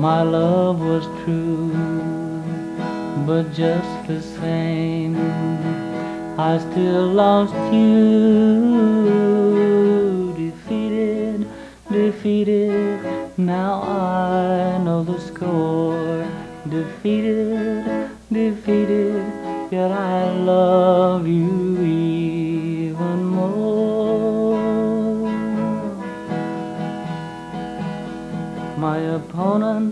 My love was true, but just the same, I still lost you. Defeated, defeated, now I know the score. Defeated, defeated, yet I love you even more. My opponent